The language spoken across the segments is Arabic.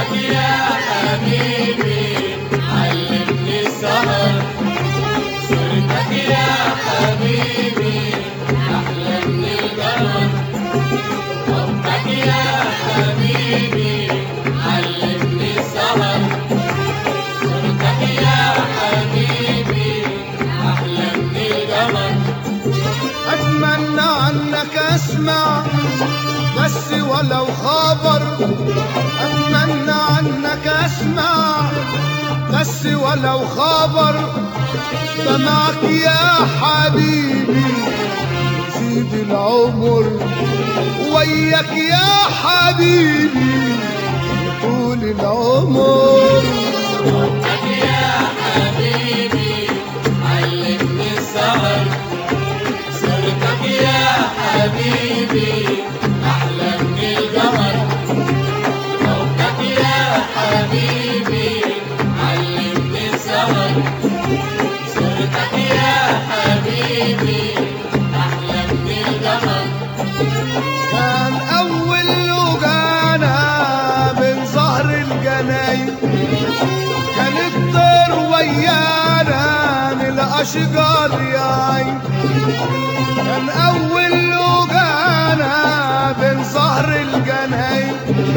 يا حبيبي علمني السهر، صورتك يا حبيبي أحلى من القمر، حبك يا حبيبي علمني السهر، صورتك يا حبيبي أحلى من القمر. أتمنى عنك أسمع بس ولو خبر، أتمنى عنك أسمع بس ولو خبر، ده معك يا حبيبي يزيد العمر، وياك يا حبيبي طول العمر. حبك يا حبيبي علمني السهر، صورتك يا حبيبي أحلى من القمر، حبك يا حبيبي علمني السهر، صورتك يا حبيبي أحلى من القمر. كان أول لقانا من ظهر الجناين، كانت طير ويانا من الأشجار يا عين، كان أول لقانا من ظهر الجناين،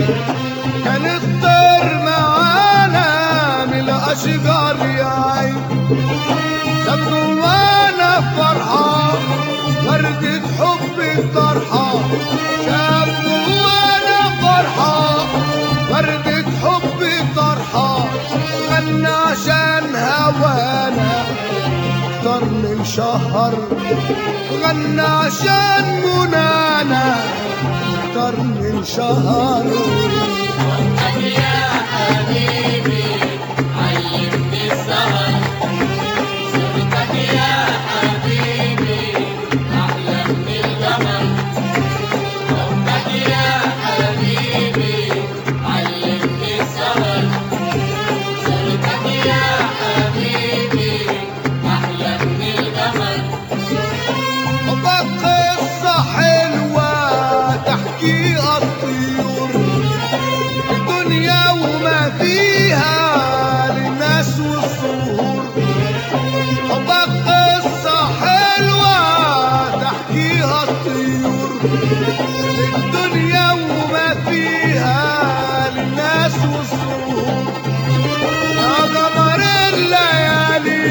كانت طير معانا من الأشجار يا عين، سابوا وانا فرحة وردة حب الطرحة، شافوا وانا فرحة وردة حب الطرحة، غنى عشان هوانا أكتر من شهر، غنى عشان منانا أكتر من شهر. حبك يا حبيبي علمني السهر، صورتك يا حبيبي أحلى من القمر، حبك يا حبيبي علمني السهر، صورتك يا حبيبي أحلى من القمر. حبك قصة حلوة تحكيها الطيور، الدنيا وما فيها للناس والزهور، حبك قصة حلوة تحكيها الطيور، الدنيا وما فيها للناس والزهور، يا قمر الليالي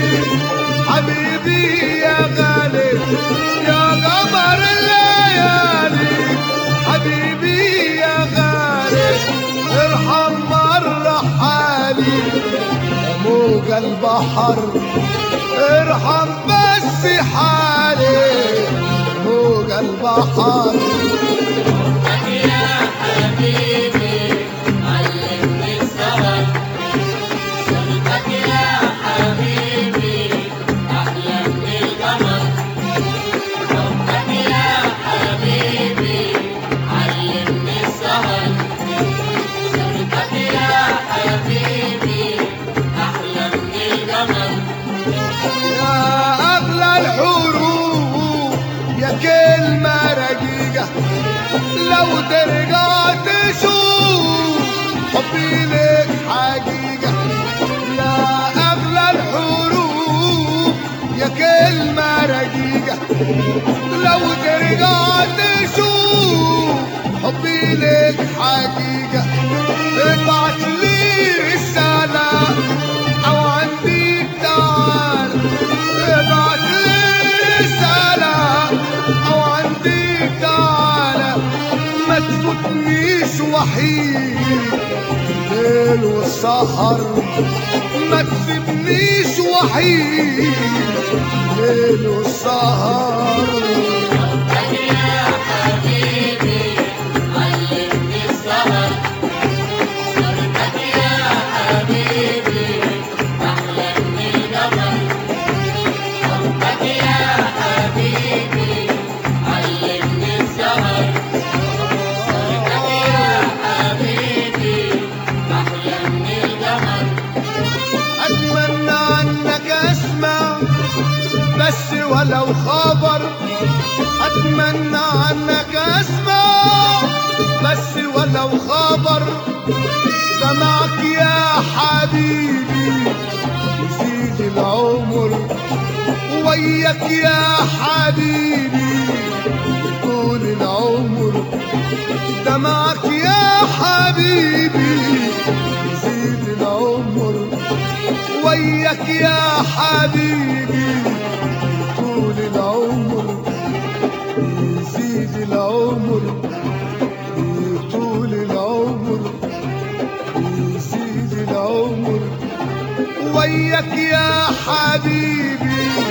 حبيبي يا غالي، يا قمر الليالي حبيبي يا غالي، ارحم مرة حالي يا موج البحر، ارحم بس حالي يا موج البحر. حبك يا حبيبي علمني السهر، صورتك يا حبيبي أحلى من القمر، حبك يا حبيبي علمني السهر، صورتك يا حبيبي أحلى من القمر. يا أغلى الحروف يا كلمة رقيقة، لو ترجع تشوف حبي لك حقيقة، يا أغلى الحروف يا كلمة رقيقة، لو ترجع تشوف حبي لك حقيقة، ابعت لي رسالة أو عندي تعال، ابعت لي رسالة أو عندي تعال، ما تفوتنيش وحيد الليل والسهر، ما تسيبنيش وحيد الليل والسهر. حبك يا حبيبي علمني السهر، صورتك يا حبيبي أحلى من القمر، حبك يا حبيبي علمني السهر، صورتك يا حبيبي أحلى من القمر. أتمنى عنك أسمع بس ولو خبر، أتمنى عنك أسمع بس ولو خبر، دمعك يا حبيبي يزيد العمر وياك يا حبيبي طول العمر دمعك يا حبيبي يزيد العمر وياك يا حبيبي طول العمر يزيد العمر طول العمر يزيد العمر وياك يا حبيبي